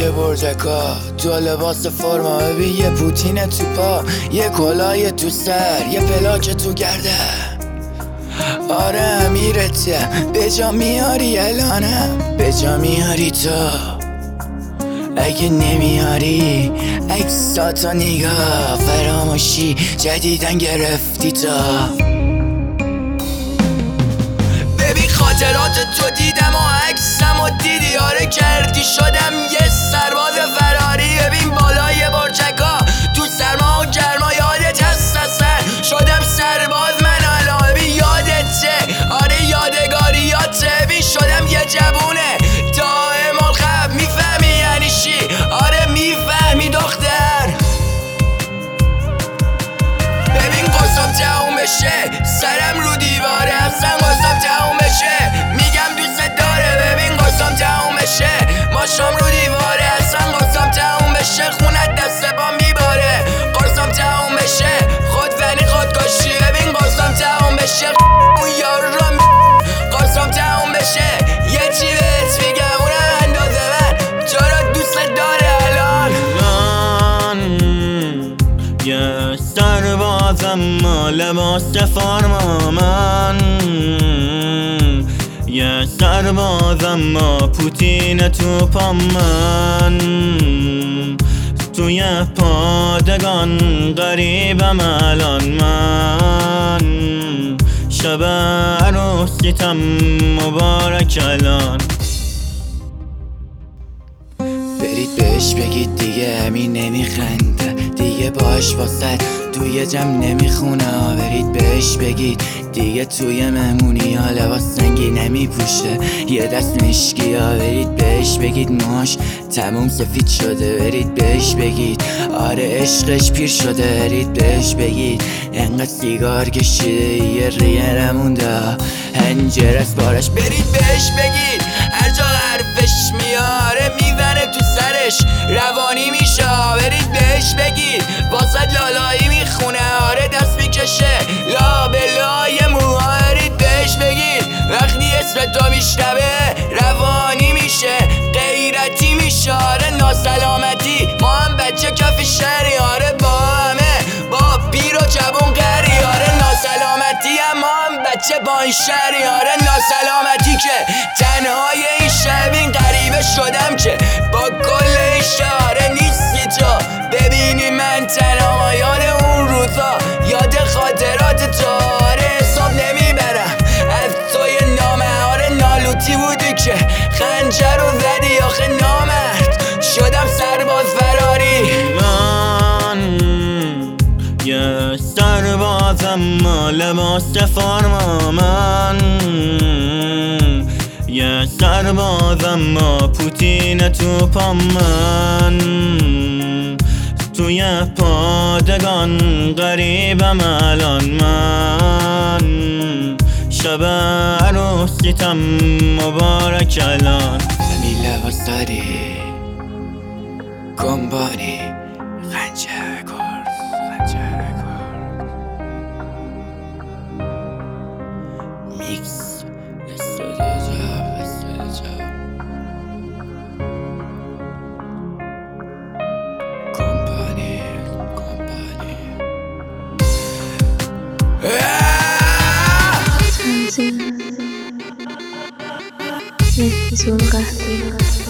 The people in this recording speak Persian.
بالای برجکا، تو لباس فرما، ببین یه پوتین تو پا، یه کلاه تو سر، یه پلاک تو گرده. آره امیرته، به جا میاری الانم، به جا میاری تو. اگه نمیاری عکساتو نگاه، فراموشی جدیدن گرفتی تو. ببین خاطرات تو دیدم و عکسم و دیدی، آره کردی شدم یه سرباز فراری. ببین بالای برجکا تو سرما و گرما، یادت هست اصلا شدم سرباز من الان. ببین یادته، آره یادگاریاته. ببین شدم یه جوونه دائم الخب، میفهمی یعنی چی؟ آره میفهمی دختر. ببین قصم تموم بشه، سرم رو دیواره، اصلا قصم تموم بشه، میگم دوست داره. ببین قصم تموم بشه، ماشام رو دیواره، اصلا قصم تموم بشه، خونت دست پا میباره. قصم تموم بشه، خودزنی خودکشی. ببین قصم تموم بشه، اون یار را قصم تموم بشه، یه چی بهت میگم، اونم اندازه من تو را دوست داره الان. یه سربازم لباس فرما، من یه سربازم پوتین تو پام، من توی پادگان غریبم الان. من شب عروسیتم مبارک الان. برید بهش بگید دیگه همین نمیخنده، دیگه باش واسد توی جمع نمیخونه. برید بهش بگید دیگه توی مهمونی ها لباس سنگی نمیپوشه، یه دست مشکی ها. برید بهش بگید موهاش تموم سفید شده، برید بهش بگید آره عشقش پیر شده. برید بهش بگید انقدر سیگار کشیده یه ریه نمونده، هنجر از بارش. برید بهش بگید هر جا حرفش میاره میزنه تو سرش روانی میشه. برید بهش بگید واسد لالایی میخونه، آره دست میکشه لا به لای موها. برید بهش بگید وقتی اسم تو میشنوه روانی میشه، غیرتی میشه، آره ناسلامتی. ما هم بچه کف شهری، آره با همه با پیر و جوون قری، آره ناسلامتی هم ما هم بچه با این شهری، آره ناسلامتی که تنهای این شب این غریبه شدم که با کل این شهر نیستی تو. ببینی من تنها یاد اون روزا، یاد خاطرات تو، آره حساب نمیبرم از توی نامه. آره نالوتی بودی که خنجر رو زدی آخه نامرد، شدم سرباز فراری. من یه سربازم لباس فرما، من یه سربازم پوتین تو پام، من توی پادگان غریبم الان. من شب عروسیتم مبارک الان. همین لباس داری کمبانی خنجر کرد، خنجر کرد میکس استودیو جاب کمپانی تنظیم مهدی قهوه‌ای.